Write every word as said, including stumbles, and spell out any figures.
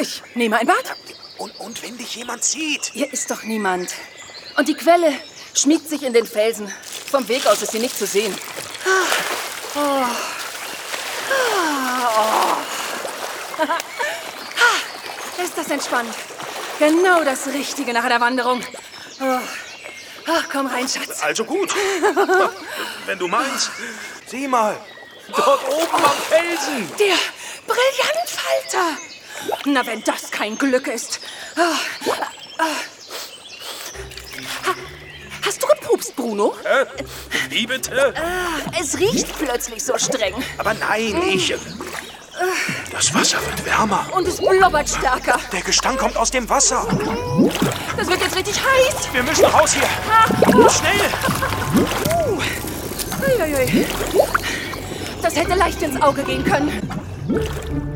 Ich nehme ein Bad. Und, und wenn dich jemand sieht? Hier ist doch niemand. Und die Quelle schmiegt sich in den Felsen. Vom Weg aus ist sie nicht zu sehen. Oh. Oh. Oh. Ist das entspannt? Genau das Richtige nach einer Wanderung. Oh. Ach, komm rein, Schatz. Also gut. Wenn du meinst. Sieh mal. Dort oben am Felsen. Der Brillantfalter. Na, wenn das kein Glück ist. Oh. Oh. Ha. Hast du gepupst, Bruno? Äh, wie bitte? Ah, es riecht plötzlich so streng. Aber nein, ich... Das Wasser wird wärmer. Und es blubbert stärker. Der Gestank kommt aus dem Wasser. Das wird jetzt richtig heiß. Wir müssen raus hier. Ah. Schnell. Uh. Uiuiui. Das hätte leicht ins Auge gehen können.